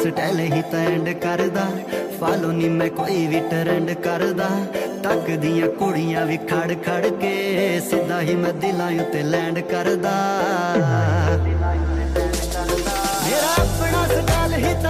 Style ही land करदा, follow नी मैं कोई भी ट्रेंड करदा। तक दियां कुड़ियां भी खड़ खड़ के सीधा ही मैं दिलां उत्ते लैंड करदा। मेरा अपना स्टाइल ही